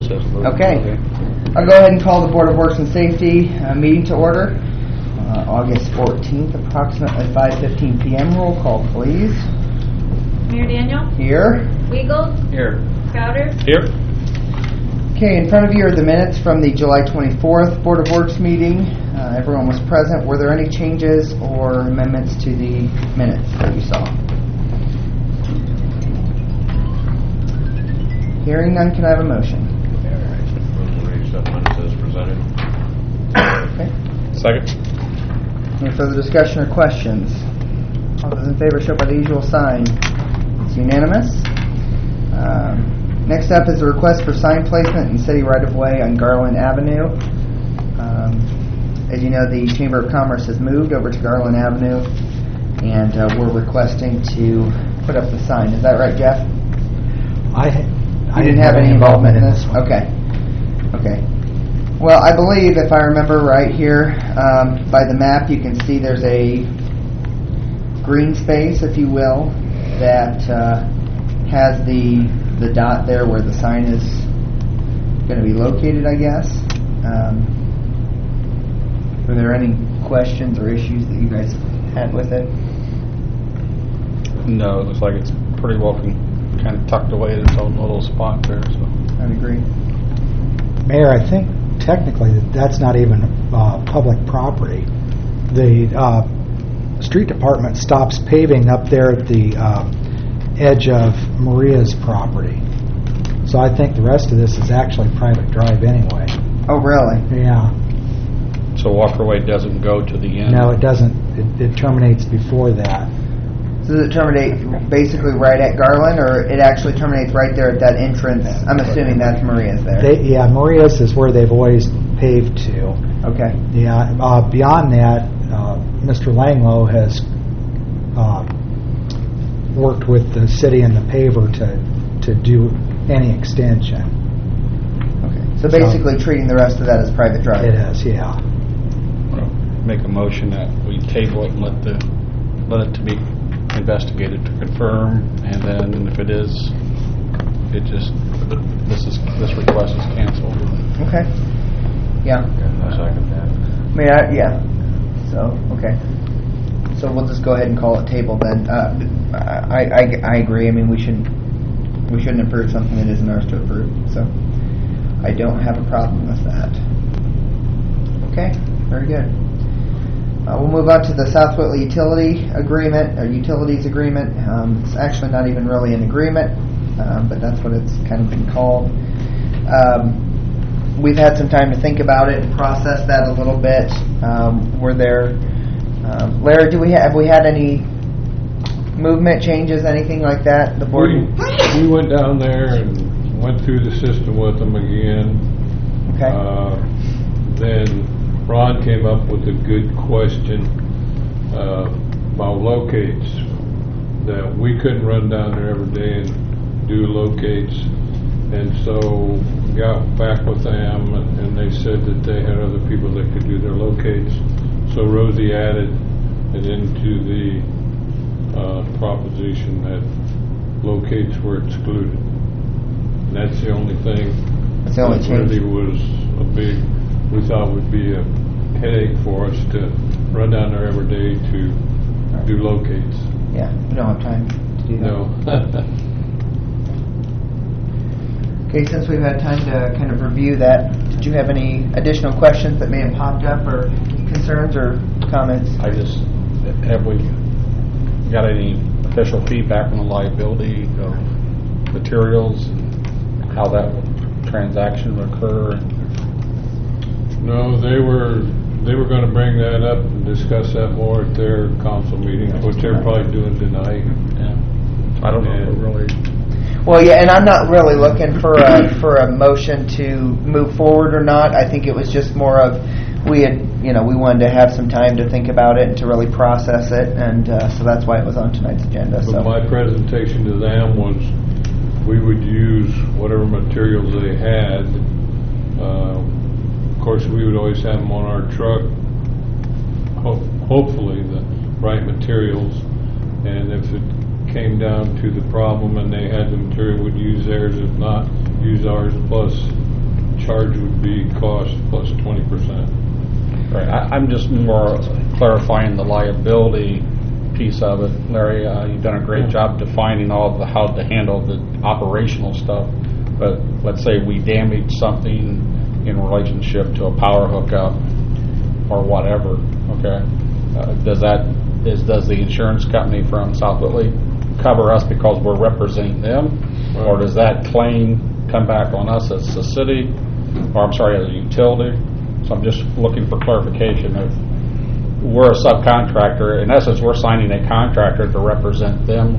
process. Okay. I'll go ahead and call the Board of Works and Safety meeting to order. August 14th, approximately 5:15 p.m. Roll call, please. Mayor Daniel? Here. Weigel? Here. Crowder? Here. Okay, in front of you are the minutes from the July 24th Board of Works meeting. Everyone was present. Were there any changes or amendments to the minutes that you saw? Hearing none, can I have a motion? As presented. Okay. Second. Any further discussion or questions? All those in favor show by the usual sign. It's unanimous. Next up is a request for sign placement in city right-of-way on Garland Avenue. As you know, the Chamber of Commerce has moved over to Garland Avenue, and we're requesting to put up the sign. Is that right, Jeff? I didn't have any involvement in this? one. Okay. Well, I believe, if I remember right here, by the map, you can see there's a green space, if you will, that has the dot there where the sign is going to be located, I guess. Were there any questions or issues that you guys had with it? No, it looks like it's pretty well kind of tucked away in its own little spot there. So I'd agree. Mayor, I think technically that's not even public property. The street department stops paving up there at the edge of Maria's property. So I think the rest of this is actually private drive anyway. Oh, really? Yeah. So Walkerway doesn't go to the end? No, it doesn't. It terminates before that. So does it terminate basically right at Garland, or it actually terminates right there at that entrance? I'm assuming that's Maria's there. Maria's is where they've always paved to. Okay. Yeah. Beyond that, Mr. Langlow has worked with the city and the paver to do any extension. Okay. So basically treating the rest of that as private drive. It is, yeah. Make a motion that we table it and let it to be investigated to confirm, and then if it is, this request is canceled. Okay. Yeah. I second that. Yeah. So okay. So we'll just go ahead and call it table then. I agree. I mean, we shouldn't approve something that isn't ours to approve. So I don't have a problem with that. Okay. Very good. We'll move on to the South Whitley Utilities Agreement. It's actually not even really an agreement, but that's what it's kind of been called. We've had some time to think about it and process that a little bit. Larry, have we had any movement changes, anything like that? The board. We went down there and went through the system with them again. Okay. Then Ron came up with a good question about locates, that we couldn't run down there every day and do locates, and so got back with them, and they said that they had other people that could do their locates. So Rosie added it into the proposition that locates were excluded. And that's the only thing That's the only that change. really was we thought would be a headache for us to run down there every day to do locates. Yeah, we don't have time to do that. No. Okay, since we've had time to kind of review that, did you have any additional questions that may have popped up, or concerns or comments? Have we got any official feedback on the liability of materials and how that transaction would occur? No, they were going to bring that up and discuss that more at their council meeting, which they're probably doing tonight. Yeah. I don't know if we're really. Well, yeah, and I'm not really looking for a motion to move forward or not. I think it was just more of we wanted to have some time to think about it and to really process it, and so that's why it was on tonight's agenda. But So my presentation to them was we would use whatever materials they had. Of course, we would always have them on our truck, hopefully the right materials, and if it came down to the problem and they had the material, we'd use theirs. If not, use ours plus charge would be cost plus 20%. Right, I'm just more clarifying the liability piece of it. Larry, you've done a great job defining all the, how to handle the operational stuff, but let's say we damage something in relationship to a power hookup or whatever, okay? Does the insurance company from South Whitley cover us because we're representing them? Right. Or does that claim come back on us as a city, or I'm sorry, as a utility? So I'm just looking for clarification of, we're a subcontractor. In essence, we're signing a contractor to represent them,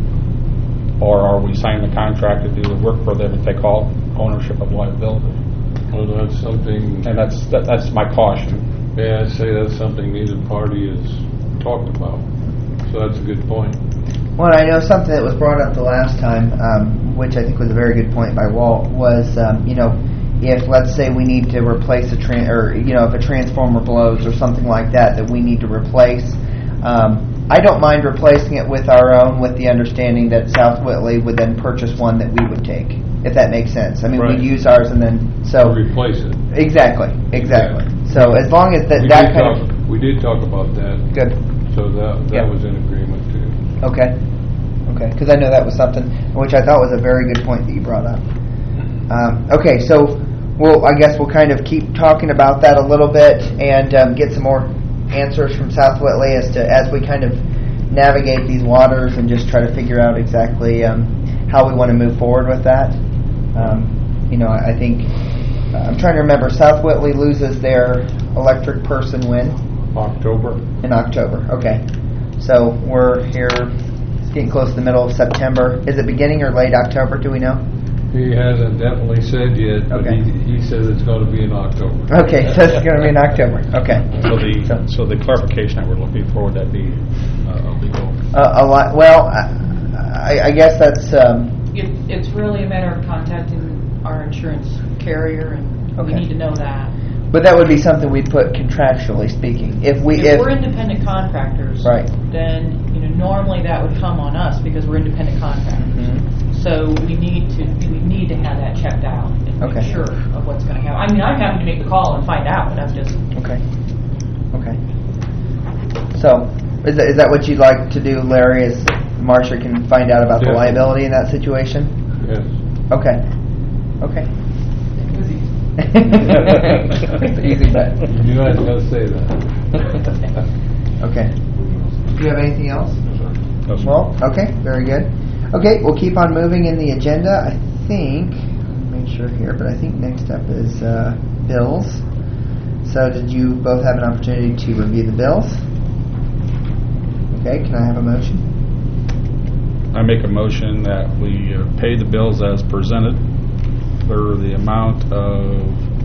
or are we signing a contract to do the work for them and take all ownership of liability? Well, that's something, And that's my caution. yeah, I'd say that's something neither party has talked about. So that's a good point. Well, I know something that was brought up the last time, which I think was a very good point by Walt, was if let's say we need to replace if a transformer blows or something like that we need to replace. I don't mind replacing it with our own, with the understanding that South Whitley would then purchase one that we would take, if that makes sense. I mean, Right. we'd use ours and then Replace it. exactly. Yeah. So as long as We did talk about that. good. So that Yeah. was in agreement too. Okay, because I know that was something which I thought was a very good point that you brought up. Okay, so I guess we'll kind of keep talking about that a little bit and get some more answers from South Whitley as we kind of navigate these waters and just try to figure out exactly how we want to move forward with that. I think I'm trying to remember. South Whitley loses their electric person when? October. In October. Okay. So we're here, it's getting close to the middle of September. Is it beginning or late October? Do we know? He hasn't definitely said yet, but Okay. he says it's going to be in October. Okay, so it's going to be in October. Okay. So the clarification that we're looking for, would that be legal? A lot. Well, I guess that's. It's really a matter of contacting our insurance carrier, and we Okay. need to know that. But that would be something we'd put contractually speaking. If If we're independent contractors, Right. then normally that would come on us because we're independent contractors. Mhm. So we need to have that checked out and Okay. make sure of what's going to happen. I mean, I'm happy to make the call and find out, but I'm just Okay. So, is that what you'd like to do, Larry? Is Marcia can find out about the Definitely. liability in that situation? Yes. Okay. It's an easy bet. You guys got to say that. Okay. Do you have anything else? No, sir. Well, okay, very good. Okay, we'll keep on moving in the agenda. I think, make sure here, but I think next up is bills. So did you both have an opportunity to review the bills? Okay, can I have a motion? I make a motion that we pay the bills as presented for the amount of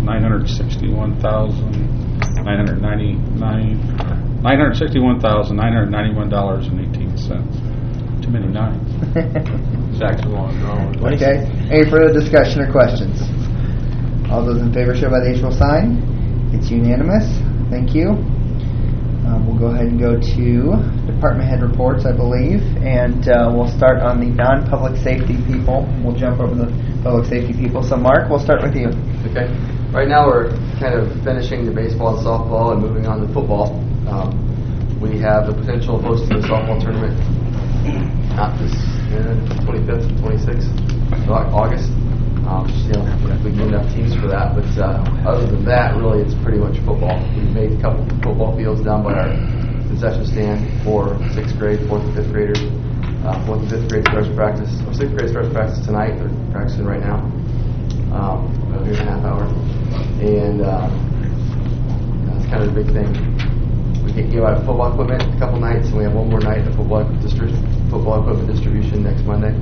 $961,991.18. Too many nines. Jackson Long drawing. Okay, any further discussion or questions? All those in favor show by the usual sign. It's unanimous. Thank you. We'll go ahead and go to department head reports, I believe, and we'll start on the non-public safety people. We'll jump over the public safety people. So, Mark, we'll start with you. Okay. Right now we're kind of finishing the baseball and softball and moving on to football. We have the potential of hosting the softball tournament not this 25th, 26th of August. If we get enough teams for that. But other than that, really, it's pretty much football. We've made a couple football fields down by our concession stand for 6th grade, 4th and 5th graders. 4th and 5th grade starts practice, or 6th grade starts practice tonight. They're practicing right now. About here in a half hour. And that's kind of the big thing. We give out football equipment a couple nights, and we have one more night of football equipment distribution next Monday.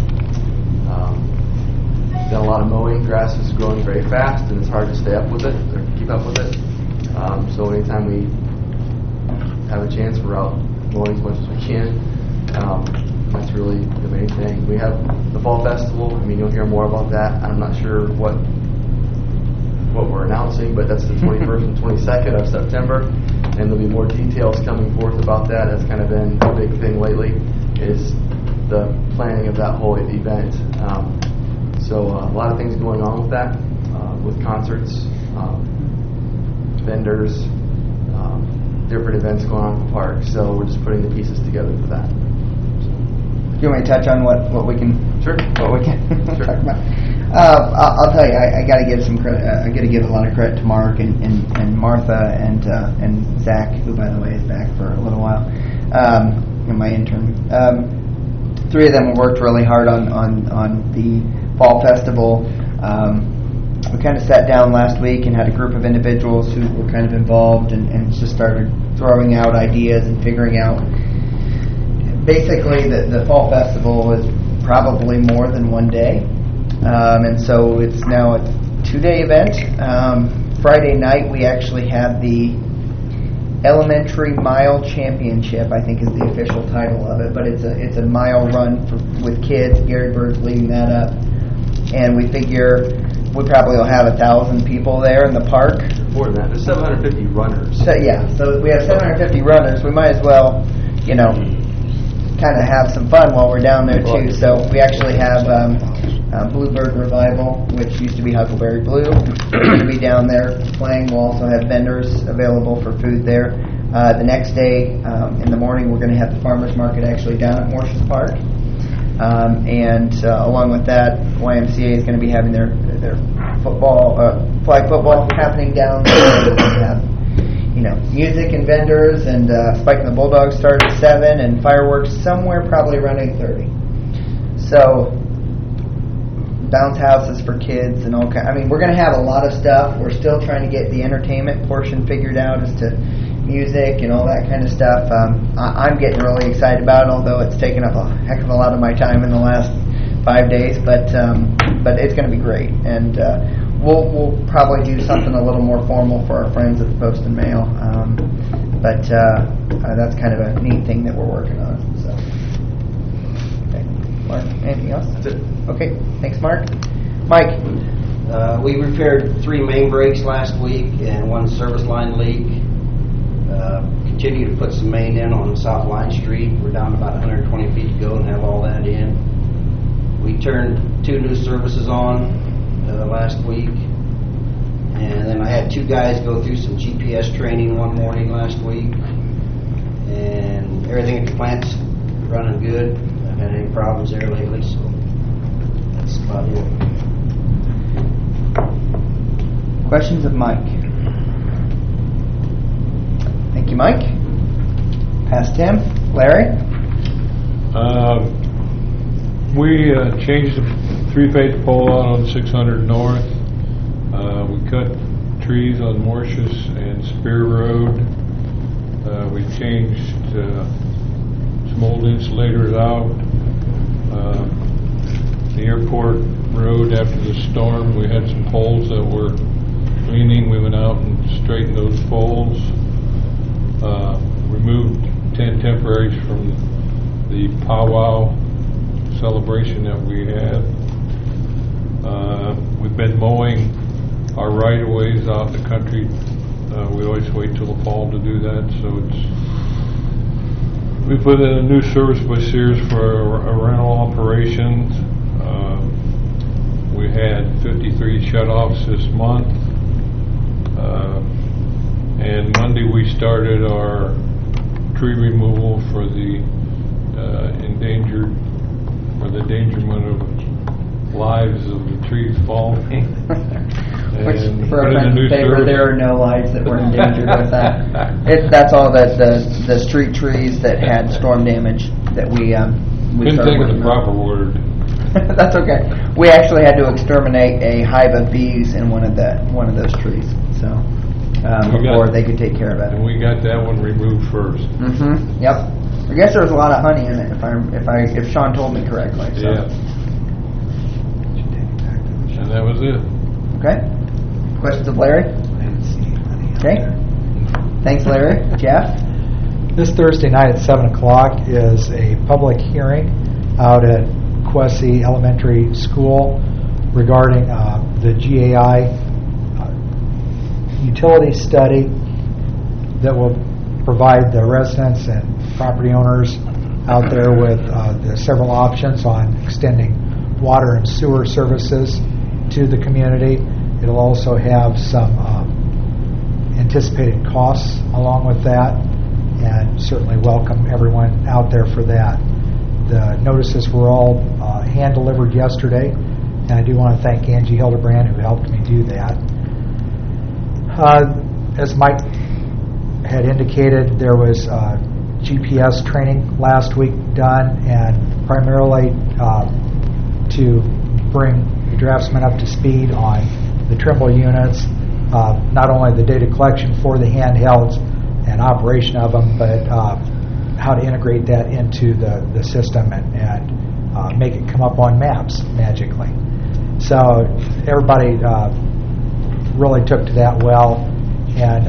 Done a lot of mowing. Grass is growing very fast, and it's hard to stay up with it or keep up with it. So anytime we have a chance, we're out mowing as much as we can. That's really the main thing. We have the fall festival. I mean, you'll hear more about that. I'm not sure what we're announcing, but that's the 21st and 22nd of September, and there'll be more details coming forth about that. That's kind of been a big thing lately, is the planning of that whole event. So a lot of things going on with that. with concerts, vendors, different events going on at the park. So we're just putting the pieces together for that. Do you want me to touch on what we can? Sure. What we can Sure. talk about? I'll tell you, I got to give some credit. I got to give a lot of credit to Mark and Martha and Zach, who by the way is back for a little while, in my intern. Three of them worked really hard on the fall festival. We kind of sat down last week and had a group of individuals who were kind of involved and just started throwing out ideas and figuring out. Basically, the fall festival was probably more than one day, and so it's now a 2-day event. Friday night we actually have the Elementary Mile Championship, I think is the official title of it, but it's a mile run with kids. Gary Bird's leading that up, and we figure we probably will have 1,000 people there in the park. More than that, there's 750 runners. So we have 750 runners. We might as well, kind of have some fun while we're down there too. So we actually have Bluebird Revival, which used to be Huckleberry Blue. They're going to be down there playing. We'll also have vendors available for food there. The next day in the morning, we're going to have the farmers market actually down at Morses Park. And along with that, YMCA is going to be having their football, flag football happening down there. We're going to have music and vendors, and Spike and the Bulldogs start at 7, and fireworks somewhere probably around 8:30. So bounce houses for kids and all kind. I mean, we're going to have a lot of stuff. We're still trying to get the entertainment portion figured out as to music and all that kind of stuff. I'm getting really excited about it, although it's taken up a heck of a lot of my time in the last 5 days. But it's going to be great, and we'll probably do something a little more formal for our friends at the Post and Mail. But that's kind of a neat thing that we're working on. So, okay, Mark, anything else? That's it. Okay, thanks, Mark. Mike. We repaired 3 main breaks last week and 1 service line leak. Continue to put some main in on South Line Street. We're down about 120 feet to go and have all that in. We turned 2 new services on last week. And then I had 2 guys go through some GPS training one morning last week. And everything at the plant's running good. I haven't had any problems there lately, so that's about it. Questions of Mike? Thank you, Mike. Past Tim. Larry? We changed the 3-phase pole out on 600 North. We cut trees on Morses and Spear Road. We changed some old insulators out. The airport road after the storm, we had some poles that were leaning. We went out and straightened those poles. Removed 10 temporaries from the powwow celebration that we had. We've been mowing our right-of-ways out in the country. We always wait till the fall to do that, so we put in a new service by Sears for a rental operations. We had 53 shut-offs this month. And Monday we started our tree removal for the endangerment of lives of the trees falling. Which, And for a put in friend's new favor, service. there are no lives that were endangered with that. That's all the street trees that had storm damage that we Couldn't started think of working the on. proper word. That's okay. We actually had to exterminate a hive of bees in one of those trees, so before they could take care of And it. we got that one removed first. Mm-hmm. Yep. I guess there was a lot of honey in it, if Sean told me correctly. So. Yeah. And that was it. Okay. Questions of Larry? Okay. Thanks, Larry. Jeff? This Thursday night at 7 o'clock is a public hearing out at Quessy Elementary School regarding the GAI utility study that will provide the residents and property owners out there with the several options on extending water and sewer services to the community, It'll also have some anticipated costs along with that, and certainly welcome everyone out there for that. The notices were all hand-delivered yesterday, and I do want to thank Angie Hildebrand who helped me do that. As Mike had indicated, there was GPS training last week done, and primarily to bring the draftsmen up to speed on the Trimble units, not only the data collection for the handhelds and operation of them, but how to integrate that into the system and make it come up on maps magically. So everybody really took to that well, and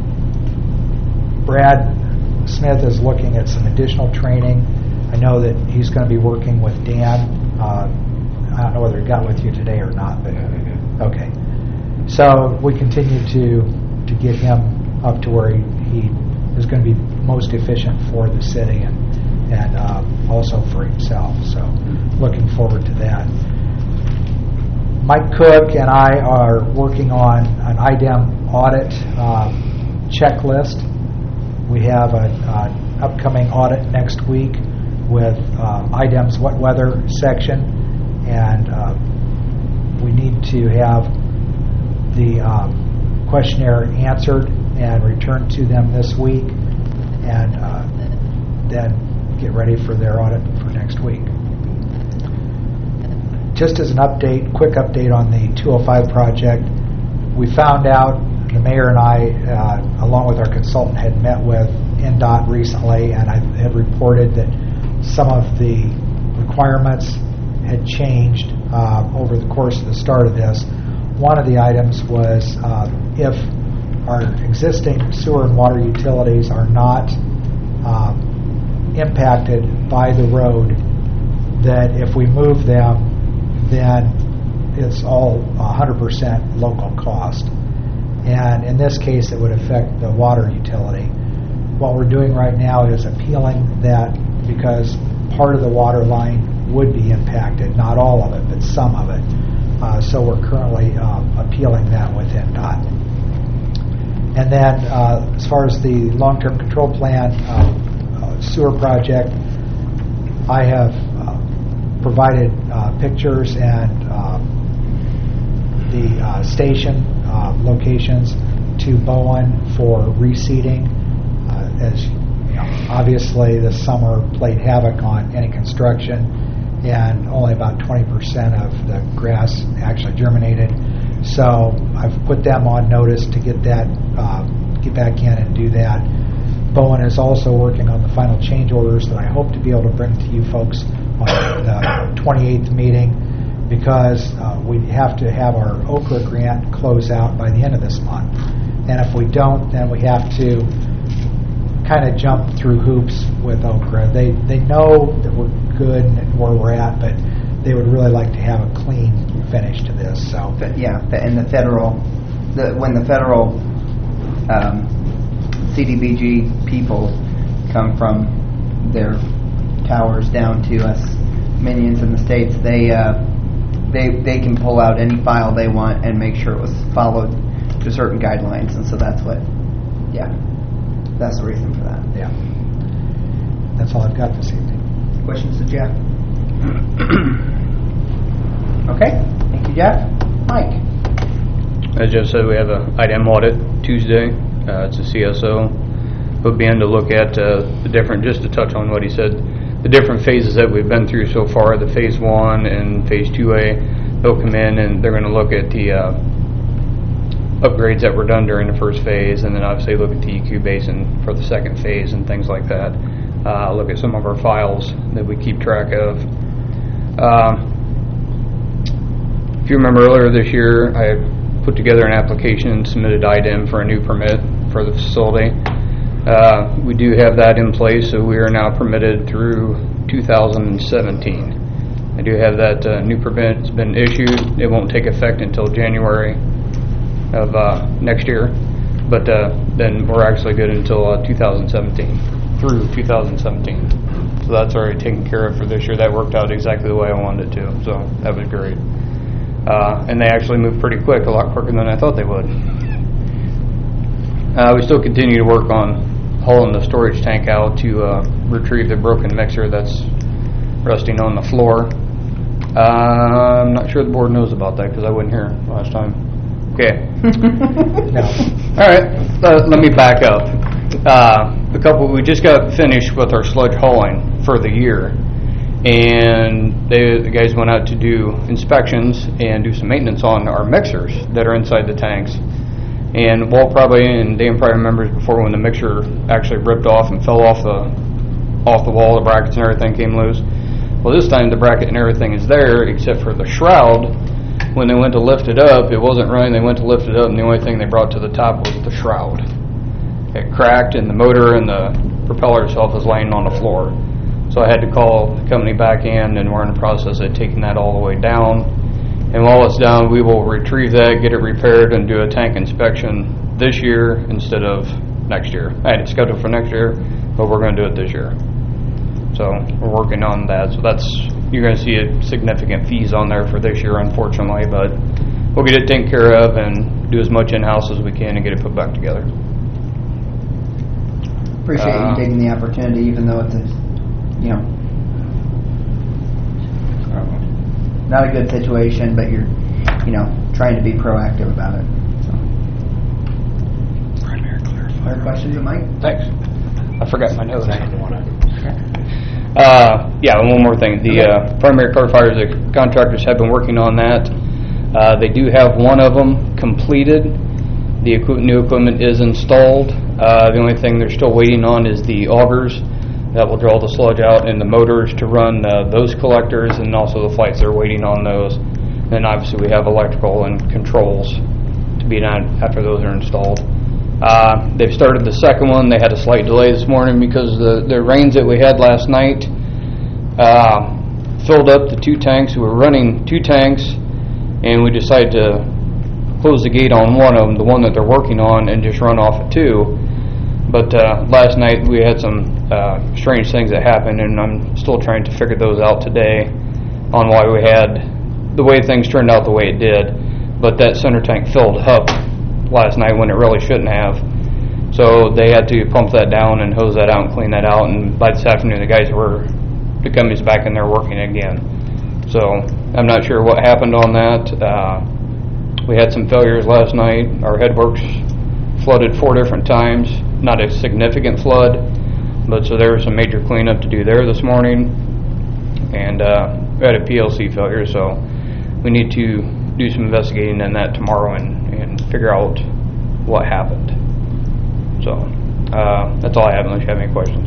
Brad Smith is looking at some additional training. I know that he's going to be working with Dan. I don't know whether he got with you today or not, but okay. So we continue to get him up to where he is going to be most efficient for the city and also for himself. So looking forward to that. Mike Cook and I are working on an IDEM audit checklist. We have an upcoming audit next week with IDEM's wet weather section, and we need to have the questionnaire answered and returned to them this week, and then get ready for their audit for next week. Just as an update, quick update on the 205 project, we found out, the mayor and I, along with our consultant, had met with NDOT recently, and I had reported that some of the requirements had changed over the course of the start of this. One of the items was if our existing sewer and water utilities are not impacted by the road, that if we move them, then it's all 100% local cost. And in this case, it would affect the water utility. What we're doing right now is appealing that, because part of the water line would be impacted, not all of it, but some of it. So we're currently appealing that with NDOT. And then as far as the long-term control plan sewer project, I have provided pictures and the station locations to Bowen for reseeding. As you know, obviously this summer played havoc on any construction, and only about 20% of the grass actually germinated. So I've put them on notice to get that, get back in and do that. Bowen is also working on the final change orders that I hope to be able to bring to you folks on the 28th meeting, because we have to have our Okra grant close out by the end of this month. And if we don't, then we have to kind of jump through hoops with Okra. They know that we're good and where we're at, but they would really like to have a clean finish to this. So Yeah, and the federal, when the federal CDBG people come from their towers down to us minions in the states, they can pull out any file they want and make sure it was followed to certain guidelines, and so that's what, that's the reason for that. yeah, that's all I've got this evening. Questions to Jeff? Okay, thank you, Jeff. Mike? As Jeff said, we have an IDEM audit Tuesday. It's a CSO. We'll be in to look at the different, just to touch on what he said, the different phases that we've been through so far, the phase 1 and phase 2A. They'll come in and they're going to look at the upgrades that were done during the first phase, and then obviously look at the EQ basin for the second phase and things like that. Look at some of our files that we keep track of. If you remember earlier this year, I put together an application and submitted IDEM for a new permit for the facility. We do have that in place, so we are now permitted through 2017. I do have that new permit. It's been issued. It won't take effect until January of next year, but then we're actually good until 2017, through 2017. So that's already taken care of for this year. That worked out exactly the way I wanted it to, so that was great. And they actually moved pretty quick, a lot quicker than I thought they would. We still continue to work on hauling the storage tank out to retrieve the broken mixer that's resting on the floor. I'm not sure the board knows about that because I wasn't here last time. Okay. No. All right. Let me back up. We just got finished with our sludge hauling for the year, and the guys went out to do inspections and do some maintenance on our mixers that are inside the tanks. And Walt and Dan probably remembers before when the mixer actually ripped off and fell off the wall, the brackets and everything came loose. Well, this time the bracket and everything is there except for the shroud. When they went to lift it up, it wasn't running. They went to lift it up, and the only thing they brought to the top was the shroud. It cracked, and the motor and the propeller itself is laying on the floor. So I had to call the company back in, and we're in the process of taking that all the way down. And while it's down, we will retrieve that, get it repaired, and do a tank inspection this year instead of next year. I had it scheduled for next year, but we're going to do it this year. So we're working on that. So you're going to see a significant fees on there for this year, unfortunately, but we'll get it taken care of and do as much in-house as we can and get it put back together. Appreciate you taking the opportunity, even though it's not a good situation, but you're, trying to be proactive about it. So. Other questions of Mike? Thanks. I forgot my notes. Okay. And one more thing. The primary clarifiers, the contractors have been working on that. They do have one of them completed. The new equipment is installed. The only thing they're still waiting on is the augers that will draw the sludge out and the motors to run those collectors, and also the flights. They're waiting on those. Then obviously we have electrical and controls to be done after those are installed. They've started the second one. They had a slight delay this morning because the rains that we had last night filled up the two tanks. We were running two tanks, and we decided to close the gate on one of them, the one that they're working on, and just run off at two. But last night we had some strange things that happened, and I'm still trying to figure those out today on why we had the way things turned out the way it did. But that center tank filled up last night when it really shouldn't have. So they had to pump that down and hose that out and clean that out. And by this afternoon, the company's back in there working again. So I'm not sure what happened on that. We had some failures last night. Our headworks flooded 4 different times. Not a significant flood, but so there was some major cleanup to do there this morning. And we had a PLC failure, so we need to do some investigating in that tomorrow and figure out what happened. So that's all I have, unless you have any questions.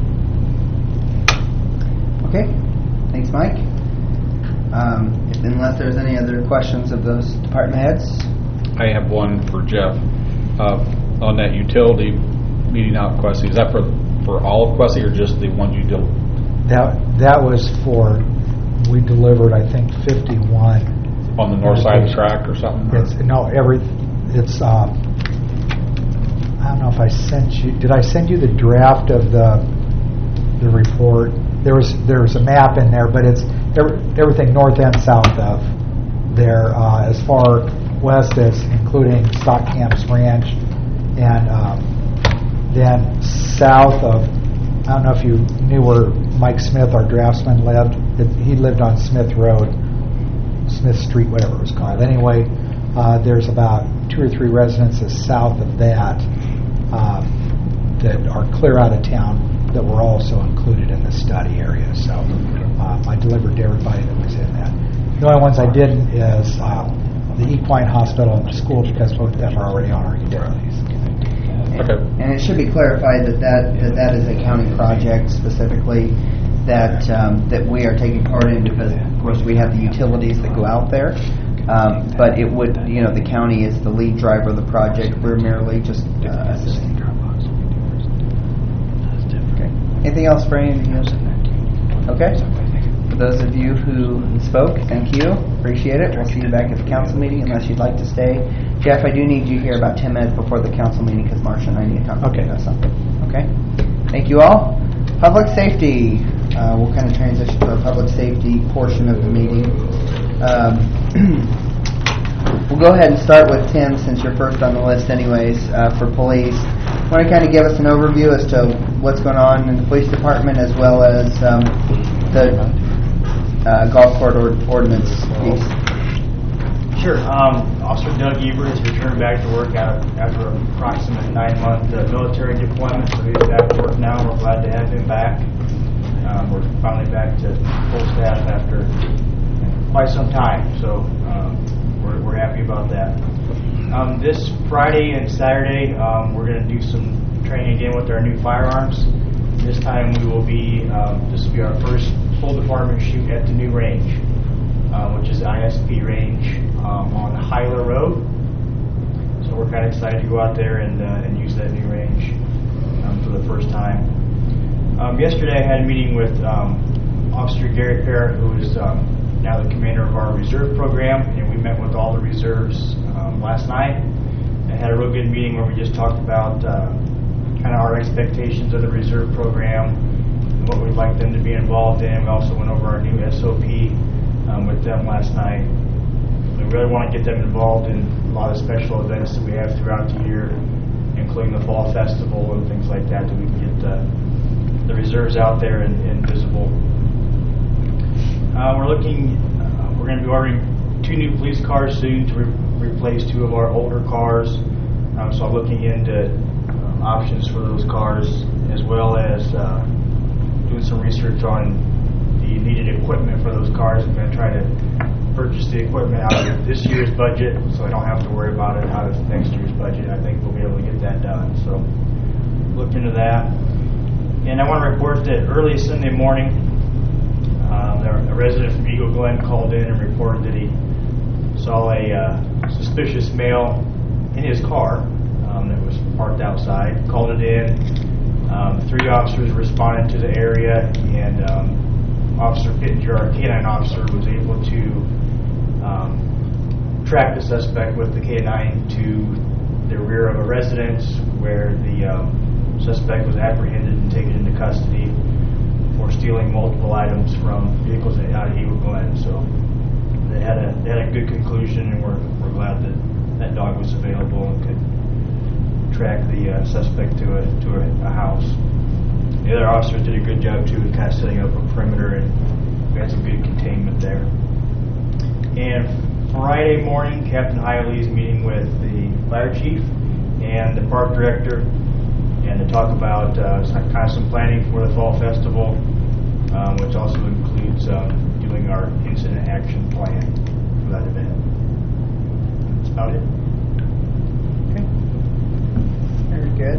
Okay, thanks, Mike. Unless there's any other questions of those department heads. I have one for Jeff. On that utility meeting out Quessy, is that for all of Quessy or just the one you did? That was for, we delivered, I think, 51. On the north side of the track or something? I don't know if I sent you, did I send you the draft of the report? There was a map in there, but it's everything north and south of there, as far west as including Stock Camps Ranch, and then south of, I don't know if you knew where Mike Smith, our draftsman, lived. He lived on Smith Road, Smith Street, whatever it was called. Anyway, there's about 2 or 3 residences south of that that are clear out of town that were also included in the study area. So I delivered to everybody that was in that. The only ones I didn't is the equine hospital and the school, because both of them are already on our utilities. Okay. And it should be clarified that is a county project specifically that we are taking part in, because of course we have the utilities that go out there. But it would, the county is the lead driver of the project. We're merely just assisting. Okay. Anything else for any of you? Okay. For those of you who spoke, thank you. Appreciate it. We'll see you back at the council meeting unless you'd like to stay. Jeff, I do need you here about 10 minutes before the council meeting because Marcia and I need to talk about something. Okay. Thank you all. Public safety. We'll kind of transition to our public safety portion of the meeting. We'll go ahead and start with Tim, since you're first on the list anyways, for police. Want to kind of give us an overview as to what's going on in the police department, as well as the golf court ordinance piece. Sure. Officer Doug Ebert has returned back to work after an approximate 9-month military deployment, so he's back to work now. We're glad to have him back. We're finally back to full staff after quite some time, so we're happy about that. This Friday and Saturday, we're going to do some training again with our new firearms. This time we will be, this will be our first full department shoot at the new range, which is the ISP range on Hyla Road. So we're kind of excited to go out there and use that new range for the first time. Yesterday I had a meeting with Officer Gary Parrott, who is now the commander of our reserve program, and we met with all the reserves last night. I had a real good meeting where we just talked about kind of our expectations of the reserve program and what we'd like them to be involved in. We also went over our new SOP with them last night. We really want to get them involved in a lot of special events that we have throughout the year, including the fall festival and things like that we can get the reserves out there and visible. We're going to be ordering 2 new police cars soon to replace 2 of our older cars. So I'm looking into options for those cars, as well as doing some research on the needed equipment for those cars. I'm going to try to purchase the equipment out of this year's budget, so I don't have to worry about it out of next year's budget. I think we'll be able to get that done. So look into that. And I want to report that early Sunday morning, a resident from Eagle Glen called in and reported that he saw a suspicious male in his car that was parked outside. Called it in. 3 officers responded to the area, and Officer Pittenger, our K-9 officer, was able to track the suspect with the K-9 to the rear of a residence, where the suspect was apprehended and taken into custody for stealing multiple items from vehicles out of Eagle Glen. So they had a good conclusion, and we're glad that dog was available and could track the suspect to a house. The other officers did a good job too, kind of setting up a perimeter, and we had some good containment there. And Friday morning, Captain Hiley is meeting with the fire chief and the park director, and to talk about some planning for the fall festival, which also includes doing our incident action plan for that event. That's about it. Okay. Very good.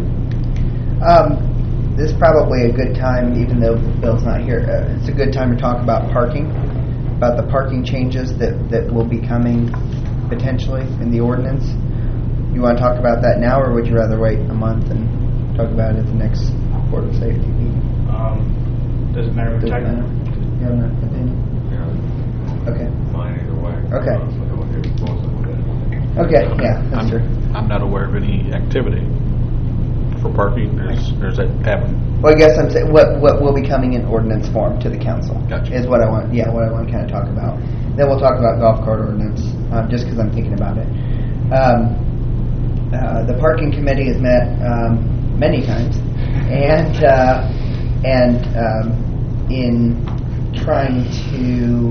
This is probably a good time, even though Bill's not here, it's a good time to talk about parking, about the parking changes that will be coming potentially in the ordinance. You want to talk about that now, or would you rather wait a month and talk about it at the next Board of Safety meeting? Doesn't matter which time. You have an opinion? Yeah. Okay. Fine either way. Okay. Okay, yeah, that's true. I'm not aware of any activity for parking. There's that happening. Well, I guess I'm saying what will be coming in ordinance form to the council. Gotcha. Is what I want. Yeah, what I want to kind of talk about. Then we'll talk about golf cart ordinance, just because I'm thinking about it. The parking committee has met many times, and in trying to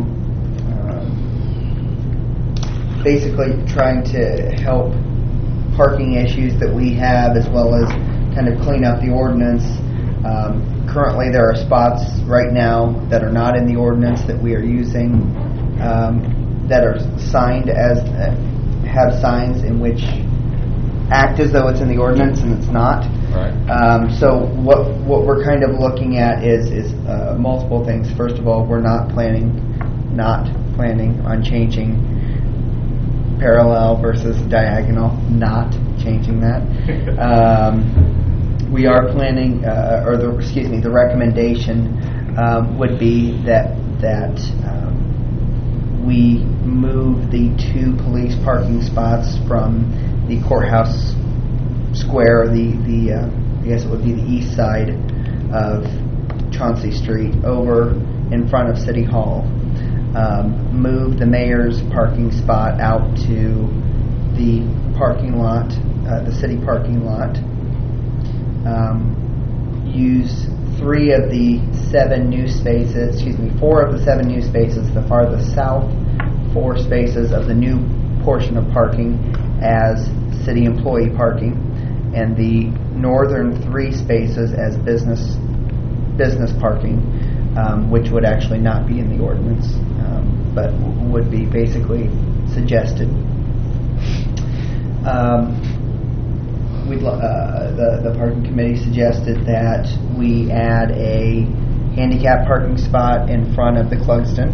basically trying to help parking issues that we have, as well as kind of clean up the ordinance. Currently, there are spots right now that are not in the ordinance that we are using, that are signed as have signs in which act as though it's in the ordinance and it's not. Right. So what we're kind of looking at is multiple things. First of all, we're not planning on changing parallel versus diagonal. Not changing that. We are planning, the recommendation would be that we move the 2 police parking spots from the courthouse square, I guess it would be the east side of Chauncey Street, over in front of City Hall. move the mayor's parking spot out to the parking lot, the city parking lot. Use 4 of the 7 new spaces, the farthest south 4 spaces of the new portion of parking as city employee parking, and the northern 3 spaces as business parking, which would actually not be in the ordinance, but would be basically suggested. The parking committee suggested that we add a handicap parking spot in front of the Clugston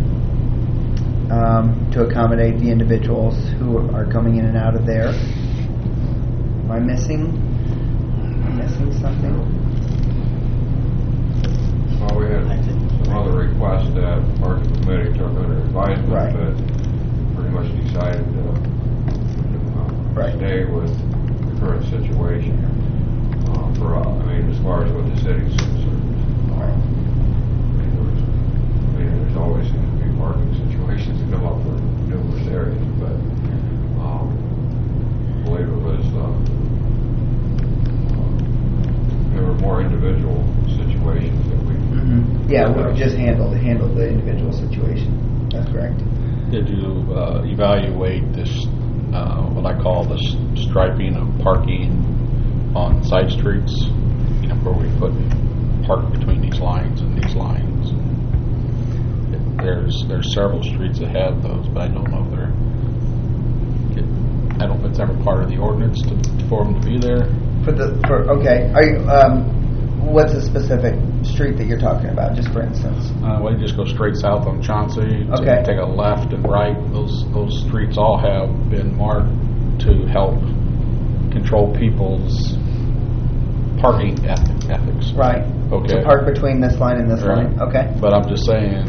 to accommodate the individuals who are coming in and out of there. Am I missing something? Well, we had some other requests that the parking committee took under advisement, Right. but pretty much decided to stay with the current situation as far as what the city's concerned. There's always going to be parking situations that come up for numerous areas, but I believe it was there were more individual situations that we. Mm-hmm. Yeah, we just handled the individual situation. That's correct. Did you evaluate this, what I call the striping of parking on side streets? Where we put park between these lines and these lines. There's several streets that have those, but I don't know if it's ever part of the ordinance for them to be there. Okay. Are you? What's a specific street that you're talking about? Just for instance. Well, you just go straight south on Chauncey. Okay. Take a left and right. Those streets all have been marked to help control people's parking ethics. Right. Okay. To park between this line and this line. Okay. But I'm just saying,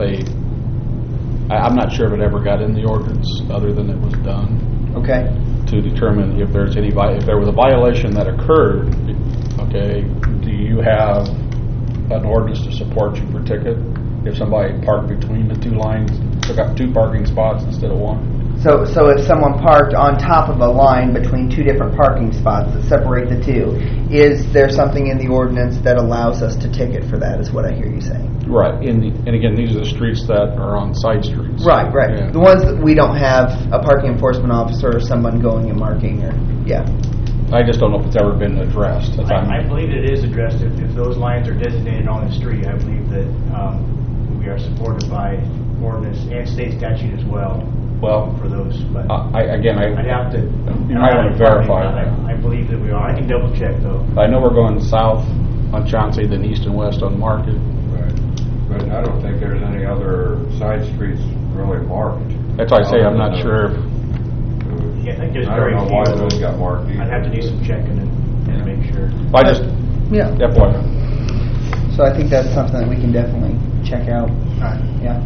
I'm not sure if it ever got in the ordinance, other than it was done. Okay. To determine if there was a violation that occurred. Okay. Do you have an ordinance to support you for ticket if somebody parked between the 2 lines, took up 2 parking spots instead of 1? So if someone parked on top of a line between 2 different parking spots that separate the 2, is there something in the ordinance that allows us to ticket for that, is what I hear you saying? Right. And again, these are the streets that are on side streets. Right. Yeah. The ones that we don't have a parking enforcement officer or someone going and marking, or I just don't know if it's ever been addressed. I believe it is addressed. If those lines are designated on the street, I believe that we are supported by ordinance and state statute as well. Well, for those, but I'd have to. You might want to verify that. I believe that we are. I can double check though. I know we're going south on Chauncey, then east and west on Market. Right. But I don't think there's any other side streets really marked. That's why I say I'm not sure. Yeah, I think there's I very don't know why those got marked either. I'd have to do some checking and make sure. I just FYI. So I think that's something that we can definitely check out. Yeah.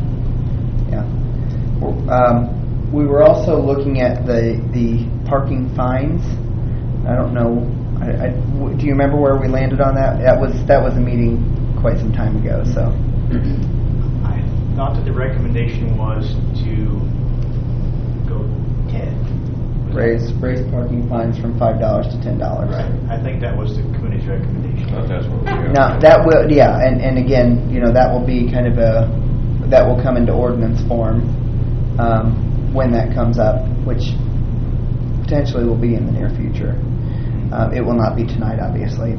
We were also looking at the parking fines. I don't know. Do you remember where we landed on that? That was a meeting quite some time ago. So I thought that the recommendation was to go 10. Raise parking fines from $5 to $10. Right. I think that was the committee's recommendation. That's what we have. Now that will, and again, that will be kind of that will come into ordinance form when that comes up, which potentially will be in the near future. It will not be tonight, obviously.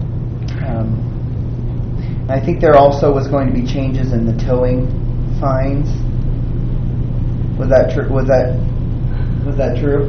I think there also was going to be changes in the towing fines. Was that true? Was that true?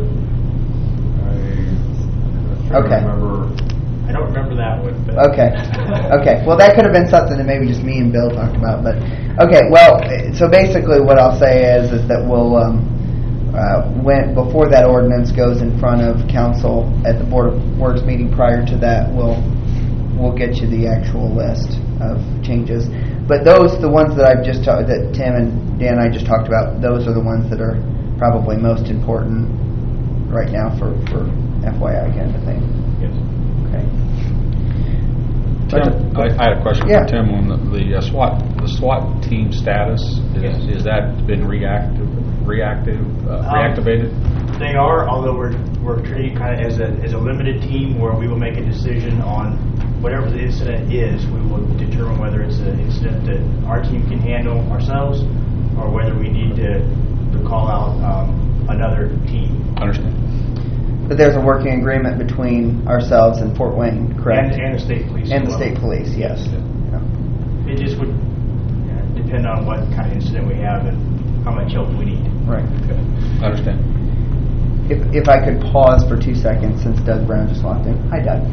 I remember. I don't remember that one. But Okay. Well, that could have been something that maybe just me and Bill talked about. But okay. Well, so basically, what I'll say is that we'll before that ordinance goes in front of council at the Board of Works meeting. Prior to that, we'll get you the actual list of changes. But the ones that I've just that Tim and Dan and I just talked about, those are the ones that are probably most important right now for FYI kind of thing. Yes. Okay. Tim, I had a question Yeah. for Tim on the SWAT team status. Is that been reactivated? They are, although we're treating it kind of as a limited team where we will make a decision on whatever the incident is. We will determine whether it's an incident that our team can handle ourselves or whether we need to call out another team. Understand. But there's a working agreement between ourselves and Fort Wayne, correct? And the state police. And as the well. state police, yes. Yeah. It just would depend on what kind of incident we have and how much help we need. Right. Okay. I understand. If I could pause for 2 seconds, since Doug Brown just walked in. Hi, Doug.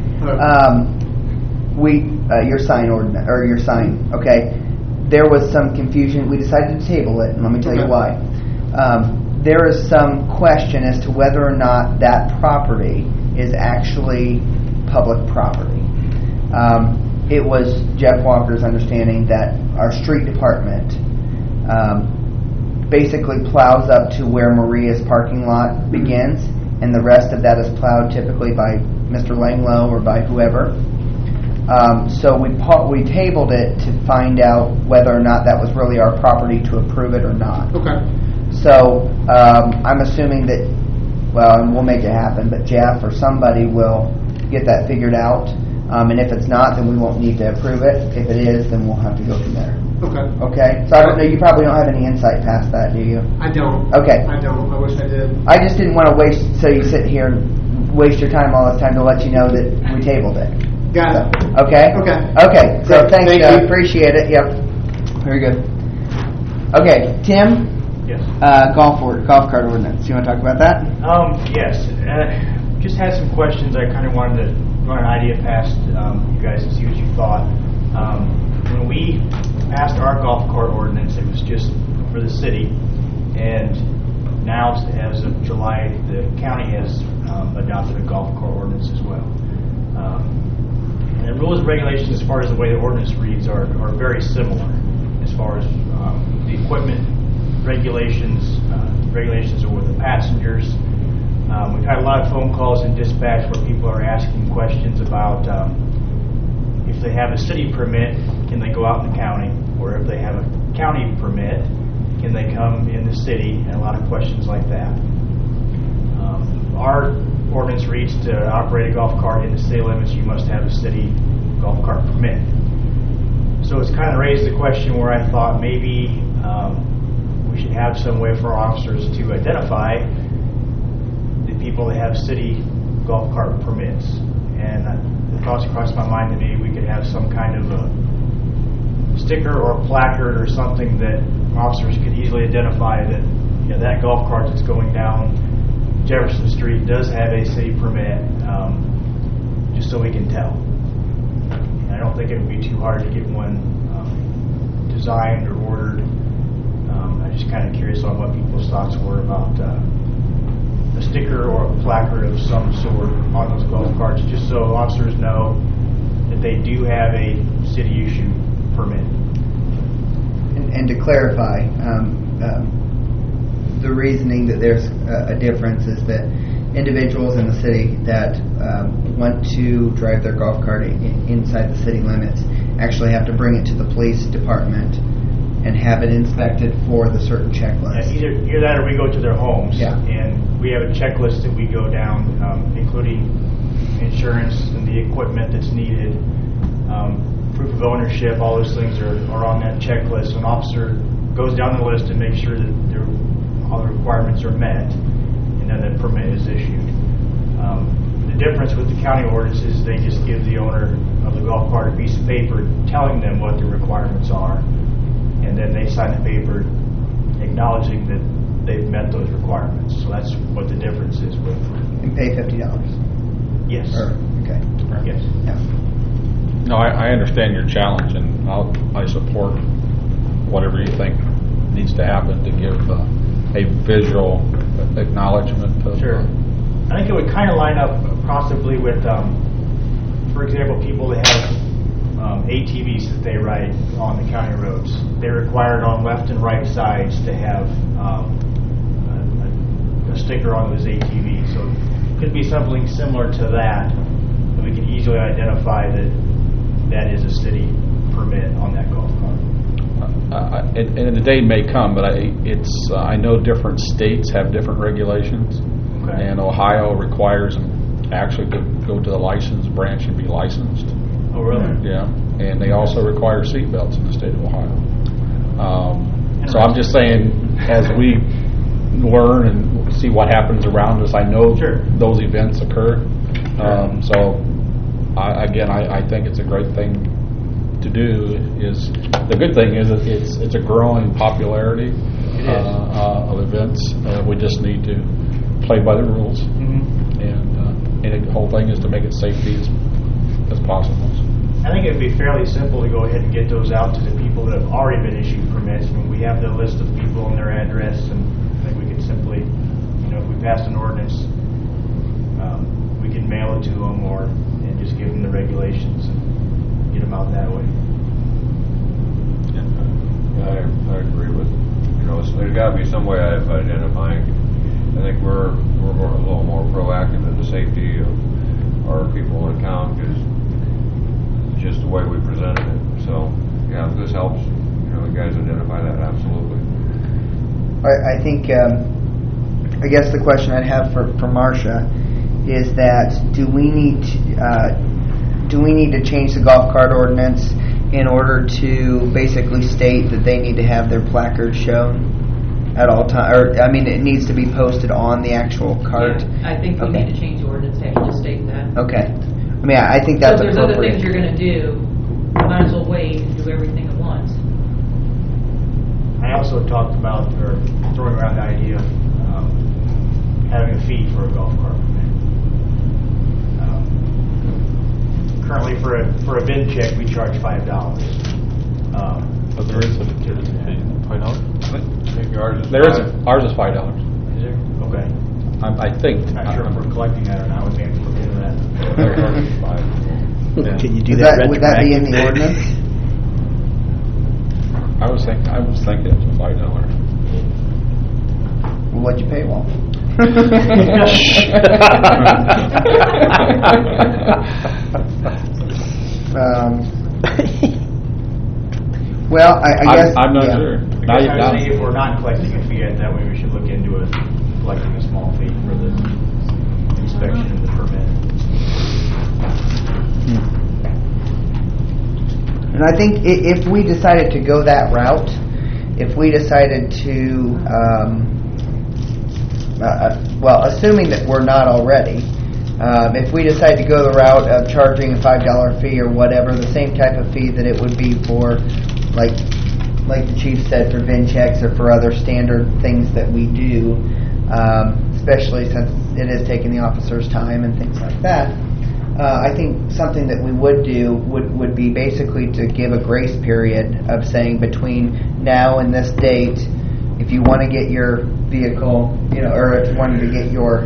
Your sign ordinance, or your sign, okay. There was some confusion. We decided to table it, and let me tell you why. There is some question as to whether or not that property is actually public property. It was Jeff Walker's understanding that our street department basically plows up to where Maria's parking lot begins, and the rest of that is plowed typically by Mr. Langlow or by whoever. So we tabled it to find out whether or not that was really our property to approve it or not. Okay. So I'm assuming that, well, and we'll make it happen, but Jeff or somebody will get that figured out. And if it's not, then we won't need to approve it. If it is, then we'll have to go from there. Okay. Okay? So I don't know, you probably don't have any insight past that, do you? I don't. Okay. I don't. I wish I did. I just didn't want to so you sit here and waste your time all this time to let you know that we tabled it. Got it. Okay? Okay. Okay. So Great. thanks, Thank Doug. you. Appreciate it. Yep. Very good. Okay, Tim, Yes. golf cart ordinance. You want to talk about that? Yes. Just had some questions. I kind of wanted to run an idea past you guys and see what you thought. When we passed our golf cart ordinance, it was just for the city, and now, as of July, the county has adopted a golf cart ordinance as well. And the rules and regulations, as far as the way the ordinance reads, are very similar. As far as the equipment regulations are with the passengers. We've had a lot of phone calls in dispatch where people are asking questions about if they have a city permit, can they go out in the county? Or if they have a county permit, can they come in the city? And a lot of questions like that. Our ordinance reads to operate a golf cart in the city limits, you must have a city golf cart permit. So it's kind of raised the question where I thought maybe we should have some way for officers to identify the people that have city golf cart permits. And the thoughts crossed my mind that maybe we could have some kind of a sticker or a placard or something that officers could easily identify that that golf cart that's going down Jefferson Street does have a city permit, just so we can tell. And I don't think it would be too hard to get one designed or ordered. I'm just kind of curious on what people's thoughts were about a sticker or a placard of some sort on those golf carts, just so officers know that they do have a city-issued permit. And to clarify, the reasoning that there's a difference is that individuals in the city that want to drive their golf cart inside the city limits actually have to bring it to the police department and have it inspected for the certain checklist. Yeah, either that or we go to their homes. Yeah. And we have a checklist that we go down, including insurance and the equipment that's needed, proof of ownership, all those things are on that checklist. So an officer goes down the list and makes sure that all the requirements are met, and then the permit is issued. The difference with the county ordinance is they just give the owner of the golf cart a piece of paper telling them what the requirements are, and then they sign the paper acknowledging that they've met those requirements. So that's what the difference is with. And pay $50. Yes. Okay. Yes. Yeah. No, I understand your challenge, and I support whatever you think needs to happen to give a visual acknowledgement of. Sure. I think it would kind of line up possibly with, for example, people that have ATVs that they ride on the county roads. They're required on left and right sides to have a sticker on those ATVs. So it could be something similar to that we could easily identify that that is a city permit on that golf cart. And the day may come, but I know different states have different regulations. Okay. And Ohio requires them actually to go to the licensed branch and be licensed. Oh, really? Yeah, and they also require seat belts in the state of Ohio. So I'm just saying, as we learn and see what happens around us, I know Sure. those events occur. So, I think it's a great thing to do. Is the good thing is that it's a growing popularity of events. We just need to play by the rules, and the whole thing is to make it safety as possible. I think it'd be fairly simple to go ahead and get those out to the people that have already been issued permits. I mean, we have the list of people and their address, and I think we could simply, if we passed an ordinance, we could mail it to them and just give them the regulations and get them out that way. I agree with, there's got to be some way of identifying. I think we're a little more proactive in the safety of our people in town because it's just the way we presented it. So, yeah, if this helps, you guys identify that, absolutely. I think, I guess the question I'd have for Marcia is that do we need to change the golf cart ordinance in order to basically state that they need to have their placard shown at all times? Or, I mean, it needs to be posted on the actual cart? Yeah, I think we need to change the ordinance to actually state that. Okay. I mean, I think that's So if there's other appropriate. things you're going to do, you might as well wait and do everything at once. I also talked about, or throwing around the idea of having a fee for a golf cart permit. Currently, for a bin check, we charge $5. But there is a fee. $5? There isn't. Ours is $5. Is there? Okay. I think. Not sure if we're collecting that or not. We may have to look into that. Can you do Would that be in the ordinance? I was thinking it was $5. Well, what'd you pay, Walt? Well, I guess I'm not yeah. sure. I would say if we're not collecting a fee at that way, we should look into collecting a small fee for the inspection and the permit. And I think if we decided to go that route, if we decided to, assuming that we're not already, if we decide to go the route of charging a $5 fee or whatever, the same type of fee that it would be for, like the chief said, for VIN checks or for other standard things that we do, especially since it is taking the officer's time and things like that. I think something that we would do would be basically to give a grace period of saying between now and this date, if you want to get your vehicle, or if you wanted to get your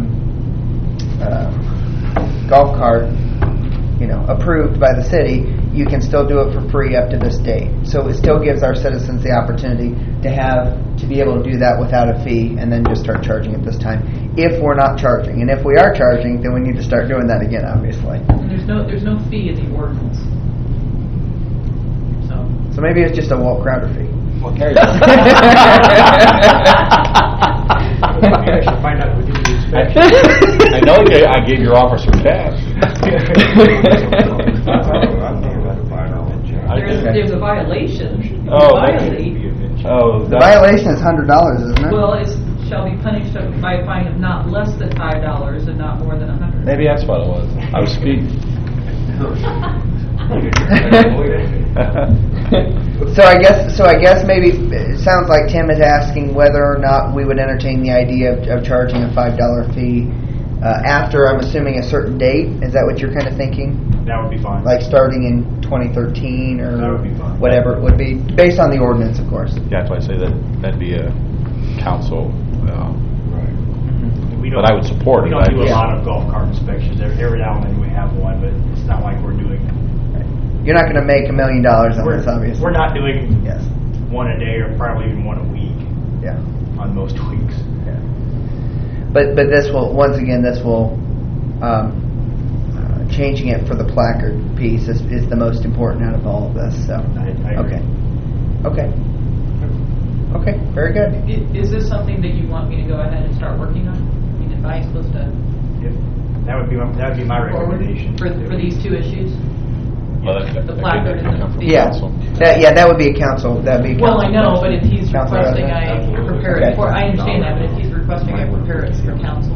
golf cart, approved by the city, you can still do it for free up to this date. So it still gives our citizens the opportunity to be able to do that without a fee and then just start charging at this time. If we're not charging, and if we are charging, then we need to start doing that again, obviously. There's no fee in the ordinance. So maybe it's just a Walt Crowder fee. Well, there you go. Maybe I should find out who did the inspection. I know I gave your officer cash. There's a violation. The violation is $100, isn't it? Well, it shall be punished by a fine of not less than $5 and not more than $100. Maybe that's what it was. I was speeding. So I guess maybe it sounds like Tim is asking whether or not we would entertain the idea of charging a $5 fee after, I'm assuming, a certain date. Is that what you're kind of thinking? That would be fine. Like starting in 2013 or That would be fine. whatever it would be, based on the ordinance, of course. Yeah, that's why I say that'd be a council. We But I would support it. We don't do a Yeah. lot of golf cart inspections. Every now and then we have one, but it's not like we're doing. You're not going to make $1 million on this, obviously. We're not doing Yes. one a day or probably even one a week Yeah. on most weeks. But this will changing it for the placard piece is the most important out of all of this. So I agree. Okay, very good. Is this something that you want me to go ahead and start working on? I mean, am I supposed to That would be my forward recommendation. for these two issues? Well, The placard and the... Yeah, that would be a council. That'd be a Well, council. I know, but if he's Council requesting president? I prepare Okay. it for, I understand that, but if he's requesting I prepare it for council.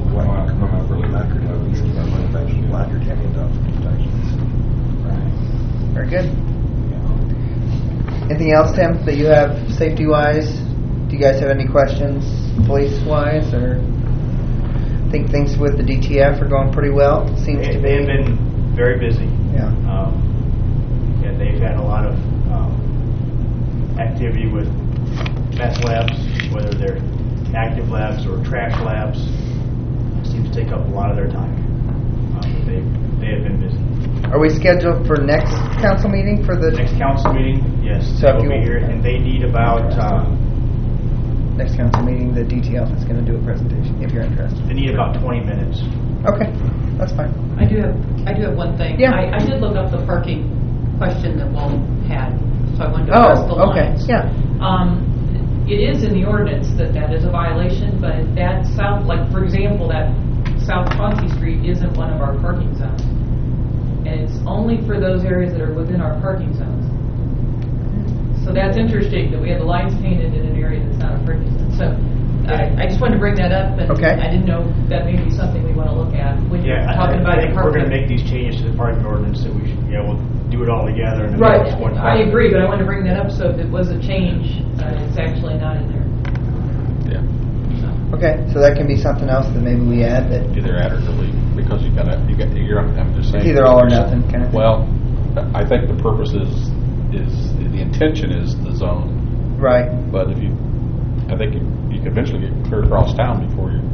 Very good. Anything else, Tim, that you have safety-wise? Do you guys have any questions, police-wise, or I think things with the DTF are going pretty well? Seems to be. They've been very busy. Yeah. Yeah, they've had a lot of activity with meth labs, whether they're active labs or trash labs. It seems to take up a lot of their time. They have been busy. Are we scheduled for next council meeting for the Next council meeting, yes, So if they'll you- be here, and they need about next council meeting? The DTF is going to do a presentation if you're interested. 20 minutes. Okay, that's fine. I do have one thing. Yeah. I did look up the parking question that Walt had, so I wanted to address the Oh, okay, lines. yeah. It is in the ordinance that is a violation, but that south, like for example, that South Chauncey Street isn't one of our parking zones. And it's only for those areas that are within our parking zones. So that's interesting that we have the lines painted in an area that's not a parking zone. So I just wanted to bring that up, and Okay. I didn't know that may be something we want to look at when you're Yeah, talking about I think the we're going to parking. make these changes to the parking ordinance, that we should, we'll do it all together. And Right, it's one I time. agree, but I wanted to bring that up, so if it was a change, it's actually not in there. Yeah, Okay, so that can be something else that maybe we add that. either add or delete, because I'm just saying. It's either all or nothing kind of thing. Well, I think the purpose is the intention is the zone, Right. but I think you could eventually get clear across town before you.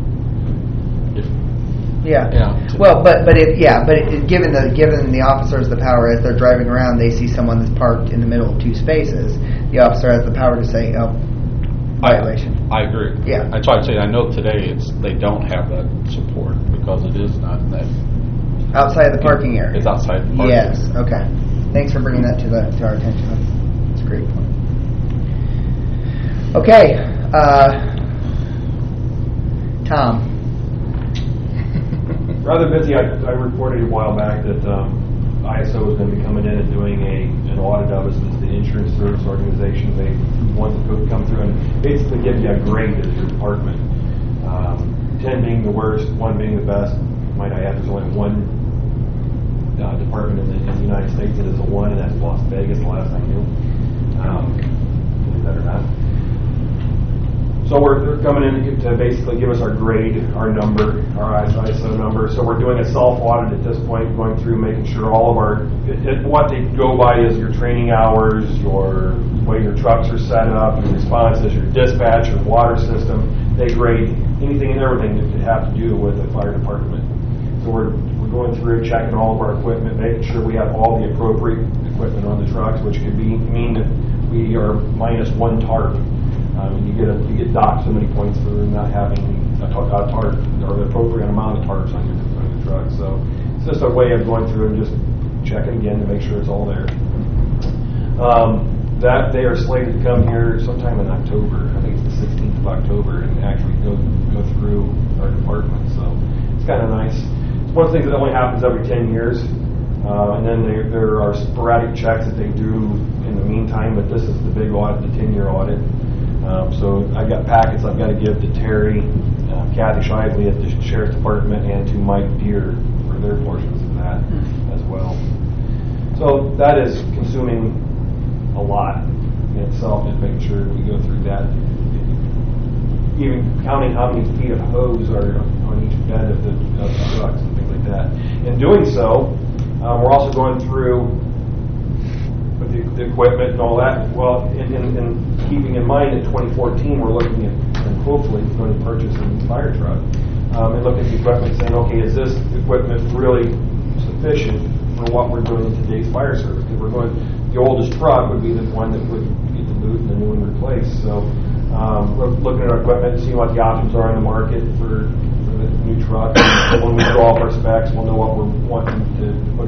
Yeah. Yeah. Well, given the officers the power as they're driving around, they see someone that's parked in the middle of two spaces. The officer has the power to say, "Oh, violation." I agree. Yeah. That's why I'd say I know today they don't have that support because it is not in that. Outside the parking area. It's outside the parking. Yes. Okay. Thanks for bringing that to our attention. That's a great point. Okay. Tom. Rather busy. I reported a while back that ISO was going to be coming in and doing an audit of us as the insurance service organization. They want to come through and basically give you a grade as your department. 10 being the worst, 1 being the best. Might I add, there's only one department in the United States that is a 1, and that's Las Vegas, the last I knew. Believe that or not. So they're coming in to basically give us our grade, our number, our ISO number. So we're doing a self-audit at this point, going through making sure all of what they go by is your training hours, the way your trucks are set up, your responses, your dispatch, your water system. They grade anything and everything that could have to do with the fire department. So we're going through, checking all of our equipment, making sure we have all the appropriate equipment on the trucks, which could mean that we are minus 1 tarp. You get docked so many points for not having a tarp or the appropriate amount of tarps on your truck. So it's just a way of going through and just checking again to make sure it's all there. That they are slated to come here sometime in October. I think it's the 16th of October, and actually go through our department. So it's kind of nice. It's one of the things that only happens every 10 years. And then there are sporadic checks that they do in the meantime, but this is the big audit, the 10-year audit. So I've got packets I've got to give to Terry, Kathy Shively at the Sheriff's Department, and to Mike Deere for their portions of that as well. So that is consuming a lot in itself, just making sure we go through that. Even counting how many feet of hose are on each bed of the trucks and things like that. In doing so, we're also going through with the equipment and all that. Well, in keeping in mind that 2014 we're looking at and hopefully going to purchase a fire truck and look at the equipment saying, okay, is this equipment really sufficient for what we're doing in today's fire service? Because the oldest truck would be the one that would get the boot and the new one replaced. So we're looking at our equipment and seeing what the options are in the market for the new truck. And when we draw up our specs, we'll know what we're wanting to put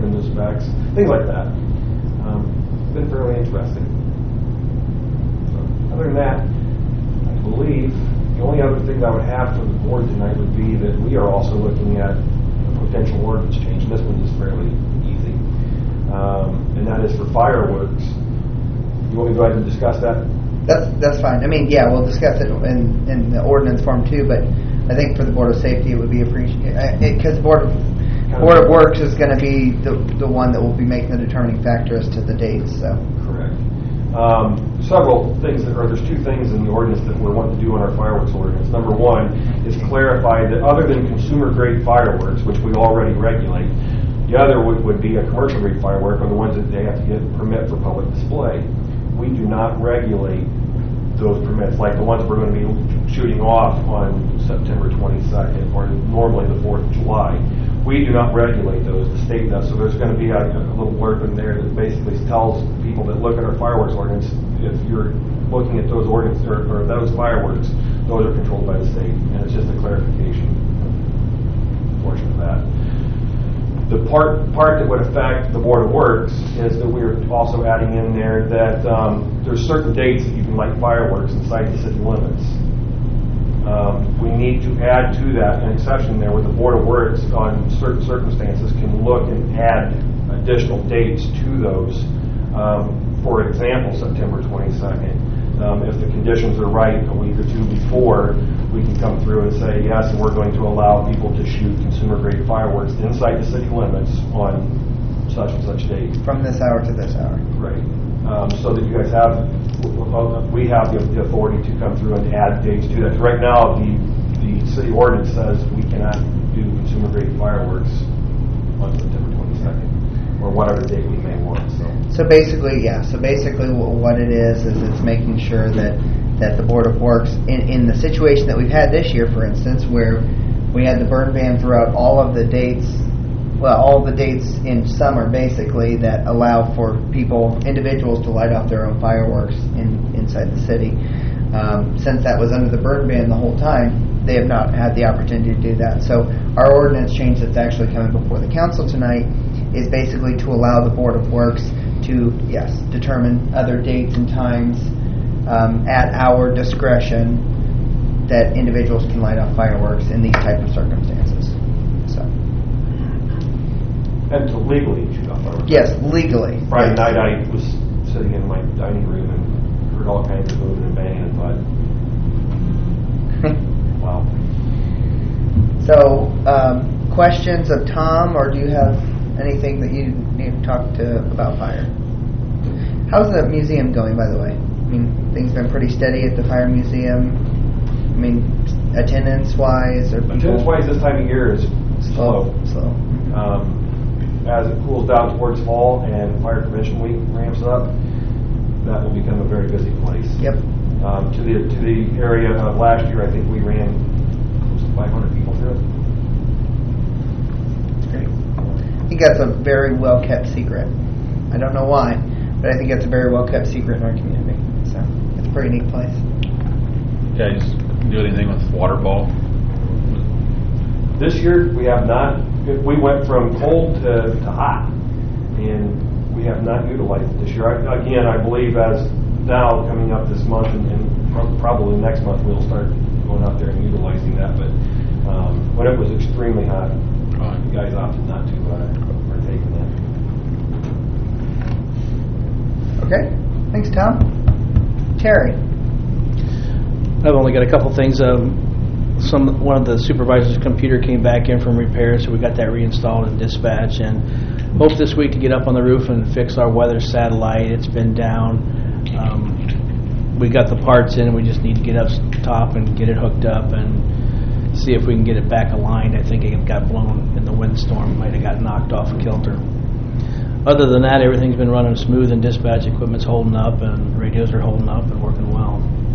things like that. It's been fairly interesting. So, other than that, I believe the only other thing I would have for the board tonight would be that we are also looking at a potential ordinance change. And this one is fairly easy, and that is for fireworks. You want me to go ahead and discuss that? That's fine. I mean, yeah, we'll discuss it in the ordinance form too, but I think for the Board of Safety it would be appreciated, because the Board of Works is going to be the one that will be making the determining factor as to the dates. So. Correct. Several things, there's two things in the ordinance that we're wanting to do in our fireworks ordinance. Number one is clarify that other than consumer-grade fireworks, which we already regulate, the other would be a commercial-grade firework, or the ones that they have to get a permit for public display. We do not regulate those permits, like the ones we're going to be shooting off on September 22nd, or normally the 4th of July. We do not regulate those, the state does. So there's going to be a little blurb in there that basically tells people that look at our fireworks ordinance, if you're looking at those ordinance or those fireworks, those are controlled by the state. And it's just a clarification portion of that. The part that would affect the Board of Works is that we're also adding in there that there's certain dates that you can light fireworks inside the city limits. We need to add to that an exception there where the Board of Works on certain circumstances can look and add additional dates to those. For example, September 22nd. If the conditions are right a week or two before, we can come through and say, yes, and we're going to allow people to shoot consumer-grade fireworks inside the city limits on such and such date. From this hour to this hour. Right. So that you guys have, we have the authority to come through and add dates to that. Right now, the city ordinance says we cannot do consumer-grade fireworks on September 22nd, or whatever date we may want. So basically, yeah. So basically, what it is it's making sure that the Board of Works, in the situation that we've had this year, for instance, where we had the burn ban throughout all of the dates, all the dates in summer, basically, that allow for individuals to light off their own fireworks inside the city. Since that was under the burn ban the whole time, they have not had the opportunity to do that. So our ordinance change that's actually coming before the council tonight is basically to allow the Board of Works to, yes, determine other dates and times at our discretion that individuals can light off fireworks in these type of circumstances. So. And to legally shoot off fireworks. Yes, legally. Friday night I was sitting in my dining room and heard all kinds of moving and banging and thought, wow. So, questions of Tom, or do you have anything that you need to talk about fire? How's the museum going, by the way? I mean, things been pretty steady at the fire museum. I mean, attendance-wise, or attendance-wise, this time of year is slow. Slow. As it cools down towards fall and fire prevention week ramps up, that will become a very busy place. Yep. To the area of last year, I think we ran close to 500 people through it. That's great. I think that's a very well-kept secret. I don't know why, but I think it's a very well-kept secret in our community. So it's a pretty neat place. You guys do anything with water ball? This year, we have not. We went from cold to hot, and we have not utilized it this year. Again, I believe as now coming up this month and probably next month, we'll start going out there and utilizing that. But when it was extremely hot, you guys opted not to partake in that. Okay. Thanks, Tom. Terry. I've only got a couple things. One of the supervisor's computer came back in from repair, so we got that reinstalled in dispatch, and hope this week to get up on the roof and fix our weather satellite. It's been down. We got the parts in, and we just need to get up top and get it hooked up and see if we can get it back aligned. I think it got blown in the windstorm, might have got knocked off kilter. Other than that, everything's been running smooth, and dispatch equipment's holding up, and radios are holding up and working well.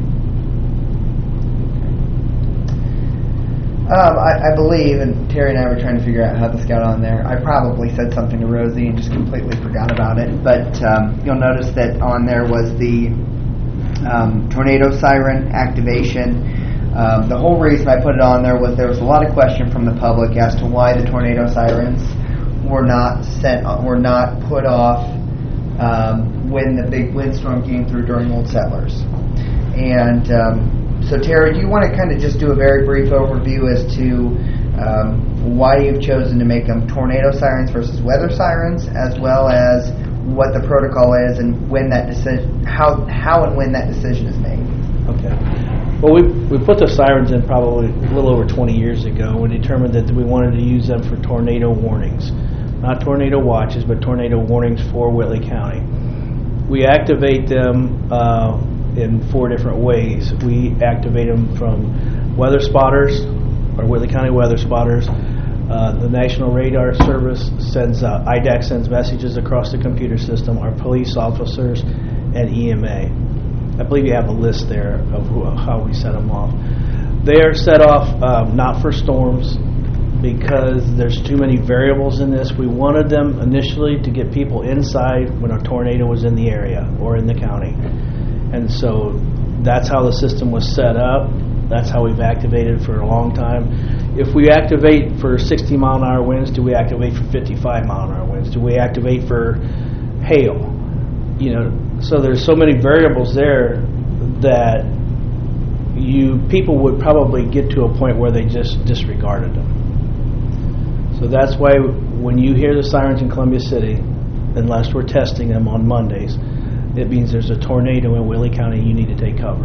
I believe, and Terry and I were trying to figure out how this got on there. I probably said something to Rosie and just completely forgot about it. But you'll notice that on there was the tornado siren activation. The whole reason I put it on there was a lot of question from the public as to why the tornado sirens were not put off when the big windstorm came through during Old Settlers. And so, Terry, do you want to kind of just do a very brief overview as to why you've chosen to make them tornado sirens versus weather sirens, as well as what the protocol is and when that decision, how and when that decision is made? Okay. Well, we put the sirens in probably a little over 20 years ago. We determined that we wanted to use them for tornado warnings. Not tornado watches, but tornado warnings for Whitley County. We activate them in 4 different ways. We activate them from weather spotters, or Whitley County weather spotters. The National Radar Service sends, IDAC sends messages across the computer system, our police officers, and EMA. I believe you have a list there of how we set them off. They are set off not for storms, because there's too many variables in this. We wanted them initially to get people inside when a tornado was in the area or in the county. And so that's how the system was set up. That's how we've activated for a long time. If we activate for 60 mile an hour winds, do we activate for 55 mile an hour winds? Do we activate for hail? So there's so many variables there that people would probably get to a point where they just disregarded them. So that's why when you hear the sirens in Columbia City, unless we're testing them on Mondays, it means there's a tornado in Whitley County, you need to take cover.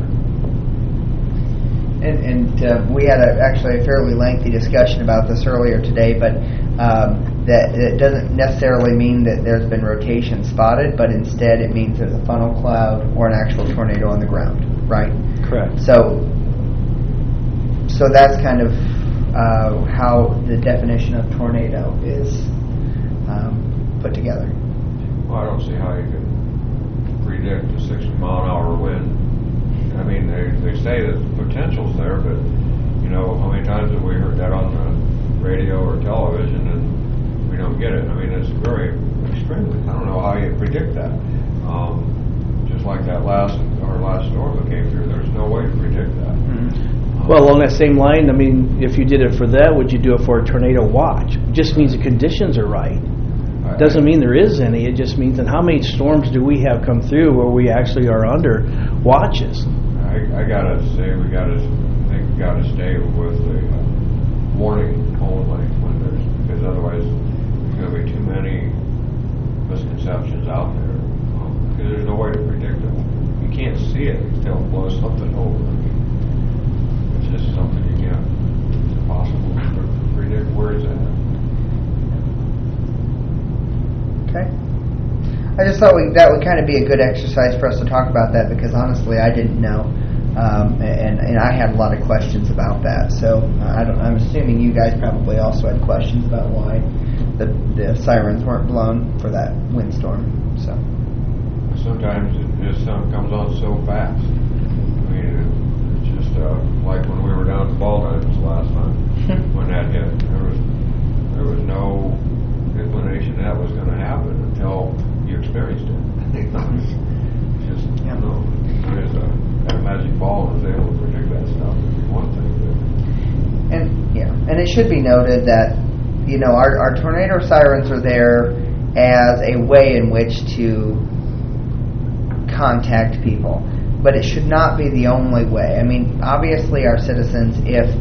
And we had actually a fairly lengthy discussion about this earlier today, but that it doesn't necessarily mean that there's been rotation spotted, but instead it means there's a funnel cloud or an actual tornado on the ground, right? Correct. So that's kind of how the definition of tornado is put together. Well, I don't see how you can predict a 60 mile an hour wind. I mean, they say that the potential's there, but how many times have we heard that on the radio or television and we don't get it? I mean, it's very extremely. I don't know how you predict that. Just like that last storm that came through, there's no way to predict that. Mm-hmm. Well, along that same line, I mean, if you did it for that, would you do it for a tornado watch? It just means the conditions are right. It doesn't mean there is any. It just means that how many storms do we have come through where we actually are under watches? I gotta say, we gotta stay with the warning only because otherwise there's gonna be too many misconceptions out there. Because there's no way to predict it. You can't see it until it blows something over. It's just something you can't. It's impossible to predict where it's at. Okay. I just thought that would kind of be a good exercise for us to talk about that, because honestly I didn't know, and I had a lot of questions about that. So I'm assuming you guys probably also had questions about why the sirens weren't blown for that windstorm. So sometimes it just comes on so fast. I mean, it's just like when we were down at Ball Diamonds last time when that hit. There was no inclination that was going to happen until you experienced it. It's just, there's a magic ball and was able to predict that stuff. Would be one thing. And it should be noted that our tornado sirens are there as a way in which to contact people, but it should not be the only way. I mean, obviously, our citizens,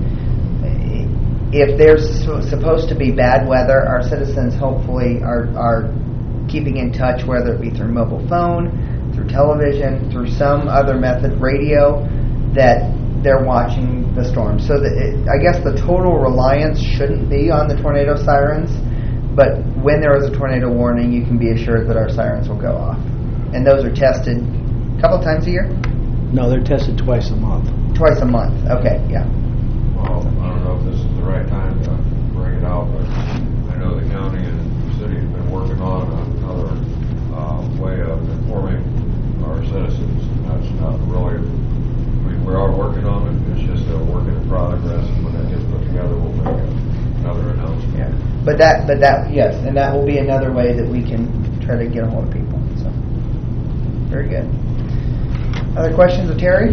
if there's supposed to be bad weather, our citizens hopefully are keeping in touch, whether it be through mobile phone, through television, through some other method, radio, that they're watching the storm. So I guess the total reliance shouldn't be on the tornado sirens, but when there is a tornado warning, you can be assured that our sirens will go off. And those are tested a couple times a year? No, they're tested twice a month. Twice a month, okay, yeah. Well, I don't know if this is the right time to bring it out, but I know the county and the city have been working on another way of informing our citizens. That's not really, we are working on it. It's just a work in progress, and when that gets put together, we'll make another announcement. Yeah. But that, yes, and that will be another way that we can try to get a hold of people. So, very good. Other questions of Terry?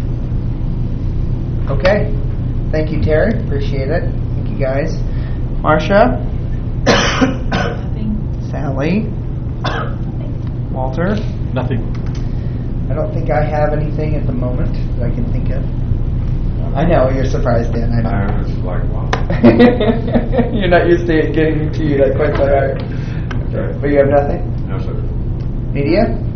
Okay. Thank you, Terry. Appreciate it. Thank you, guys. Marcia? Lee? Walter? Nothing. I don't think I have anything at the moment that I can think of. I know, you're surprised, Dan. I know. I was like, wow. You're not used to it getting to you that quickly, are you? Okay. But you have nothing? No, sir. Media?